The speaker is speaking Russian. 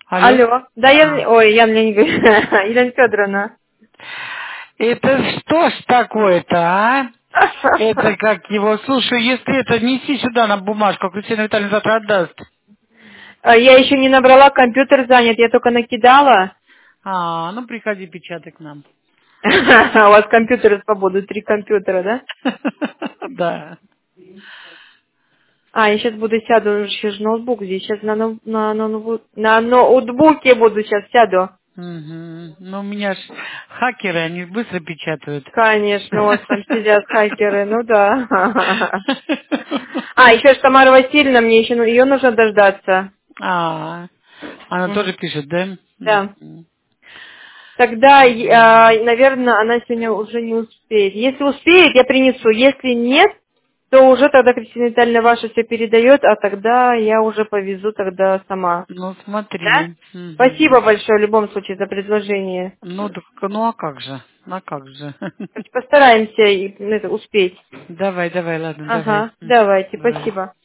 Алло? Алло. Да, А. ой, Яна Леонидовна, Елена Федоровна. Это что ж такое-то, а? Это как его... Слушай, если это, неси сюда на бумажку, Кристина Витальевна завтра отдаст. Я еще не набрала, компьютер занят, я только накидала. А, ну приходи, печатай к нам. У вас компьютеры свободы, 3 компьютера, да? Да. Я сейчас буду сяду, еще же ноутбук здесь, сейчас на ноутбуке буду сейчас сяду. Мгм. Ну, у меня ж хакеры, они быстро печатают. Конечно, у вас там сидят хакеры, ну да. Еще же Тамара Васильевна, мне еще ее нужно дождаться. А, она тоже пишет, да? Да. Мгм. Тогда, наверное, она сегодня уже не успеет. Если успеет, я принесу. Если нет, то уже тогда Кристина Витальевна ваша все передает, а тогда я уже повезу тогда сама. Ну, Да? смотри. Спасибо Мгм. большое в любом случае за предложение. Ну, ну а как же? Ну, а как же? Постараемся успеть. Давай, давай, ладно, давай. Ага, давайте, Давай. спасибо.